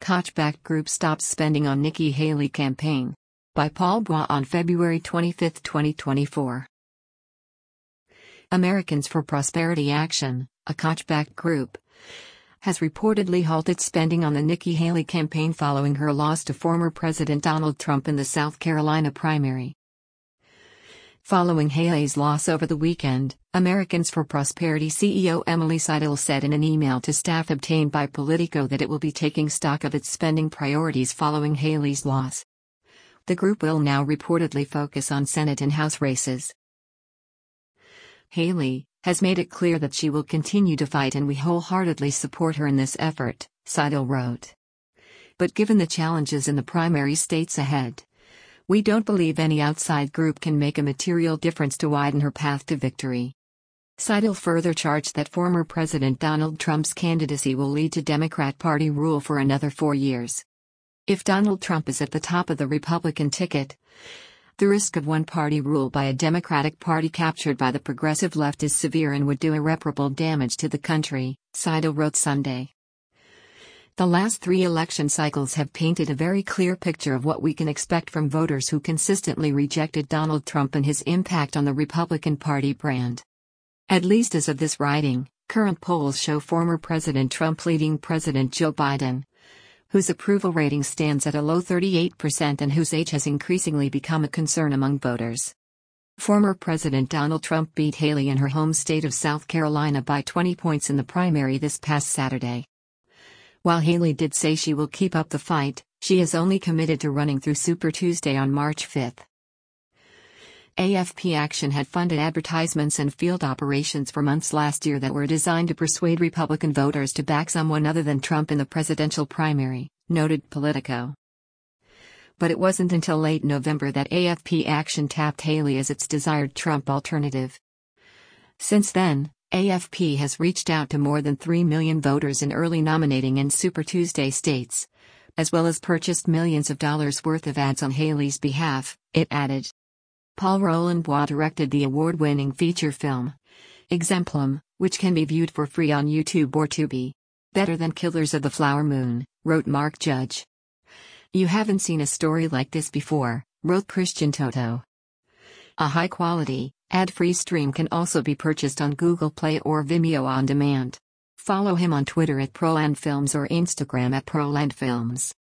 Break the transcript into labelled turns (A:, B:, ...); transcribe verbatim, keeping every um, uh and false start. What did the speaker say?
A: Kochback Group stops spending on Nikki Haley campaign. By Paul Bois on February twenty-fifth, twenty twenty-four. Americans for Prosperity Action, a Kochback group, has reportedly halted spending on the Nikki Haley campaign following her loss to former President Donald Trump in the South Carolina primary. Following Haley's loss over the weekend, Americans for Prosperity C E O Emily Seidel said in an email to staff obtained by Politico that it will be taking stock of its spending priorities following Haley's loss. The group will now reportedly focus on Senate and House races. Haley has made it clear that she will continue to fight and we wholeheartedly support her in this effort, Seidel wrote. But given the challenges in the primary states ahead, we don't believe any outside group can make a material difference to widen her path to victory. Seidel further charged that former President Donald Trump's candidacy will lead to Democrat Party rule for another four years. If Donald Trump is at the top of the Republican ticket, the risk of one-party rule by a Democratic Party captured by the progressive left is severe and would do irreparable damage to the country, Seidel wrote Sunday. The last three election cycles have painted a very clear picture of what we can expect from voters who consistently rejected Donald Trump and his impact on the Republican Party brand. At least as of this writing, current polls show former President Trump leading President Joe Biden, whose approval rating stands at a low thirty-eight percent and whose age has increasingly become a concern among voters. Former President Donald Trump beat Haley in her home state of South Carolina by twenty points in the primary this past Saturday. While Haley did say she will keep up the fight, she is only committed to running through Super Tuesday on March fifth. A F P Action had funded advertisements and field operations for months last year that were designed to persuade Republican voters to back someone other than Trump in the presidential primary, noted Politico. But it wasn't until late November that A F P Action tapped Haley as its desired Trump alternative. Since then, A F P has reached out to more than three million voters in early nominating and Super Tuesday states, as well as purchased millions of dollars worth of ads on Haley's behalf, it added. Paul Roland Bois directed the award-winning feature film, Exemplum, which can be viewed for free on YouTube or Tubi. Better than Killers of the Flower Moon, wrote Mark Judge. You haven't seen a story like this before, wrote Christian Toto. A high-quality, ad-free stream can also be purchased on Google Play or Vimeo on demand. Follow him on Twitter at ProlandFilms or Instagram at ProlandFilms.